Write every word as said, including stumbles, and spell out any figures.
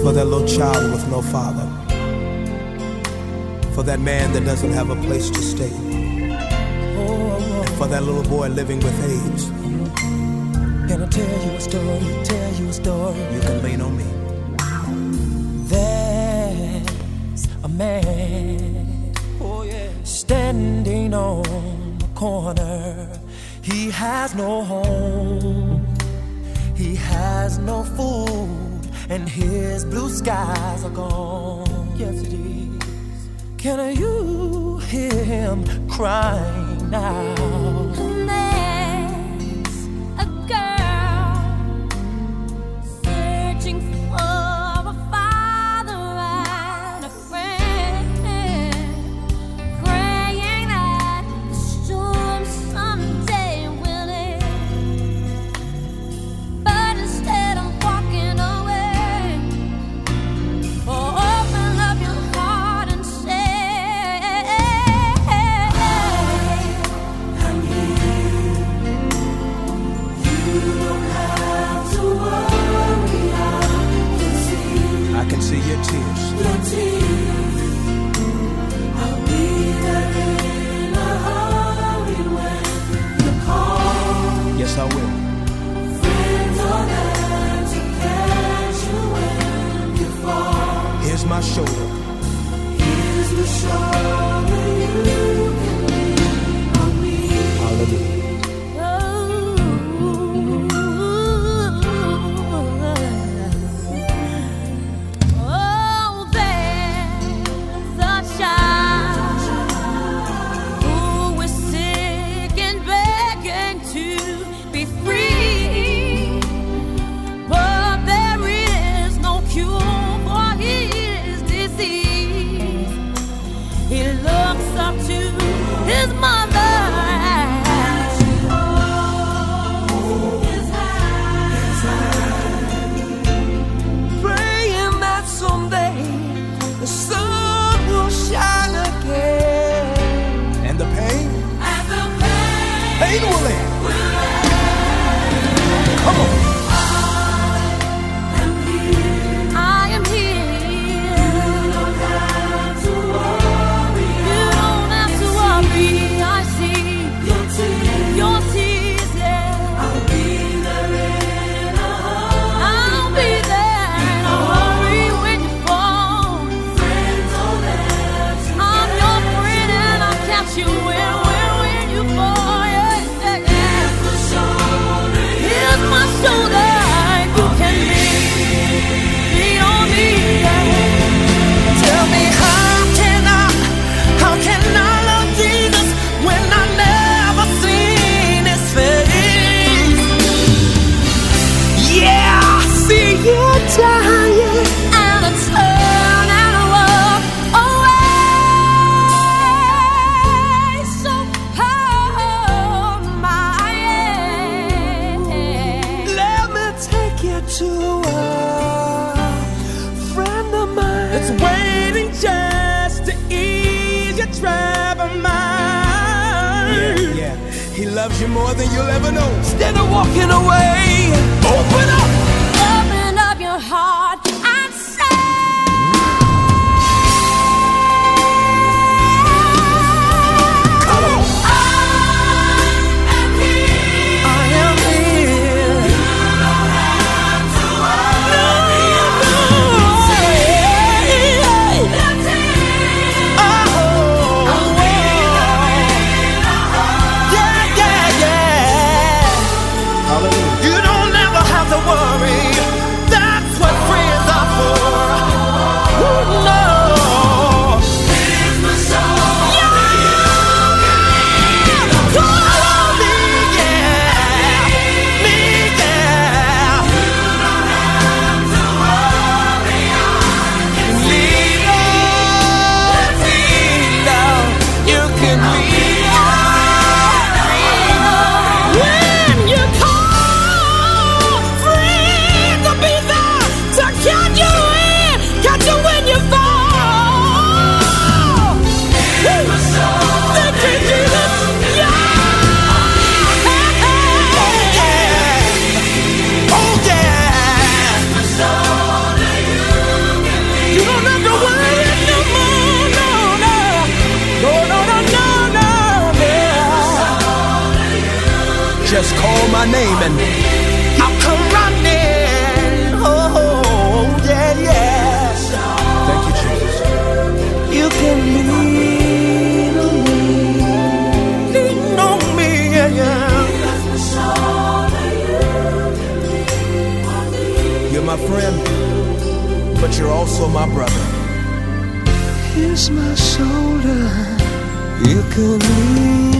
For that little child with no father. For that man that doesn't have a place to stay. And for that little boy living with AIDS. Can I tell you a story, tell you a story? You can lean on me. There's a man, oh yeah, standing on the corner. He has no home, he has no food, and his blue skies are gone. Yes it is. Can you hear him crying now? My shoulder. Here's the shoulder you can lean on me. Hallelujah. Oh, there's a child who is sick and begging to be free, but there is no cure for his disease. He looks up to his mother, praying that someday the sun will shine again. And the pain? And the pain, Pain will end. will end. Come on. Loves you more than you'll ever know. Instead of walking away, open up, open up your heart and say, come on. I am here. I am here. You don't have to worry. No, no. Oh, I'll be there. Yeah, yeah, yeah. Hallelujah. You don't ever have to worry. That's what friends are for. just call my name and I'll come running. Oh, yeah, yeah. Thank you, Jesus. You can lean on me. Lean on me, yeah, yeah. You're my friend, but you're also my brother. Here's my shoulder. You can lean.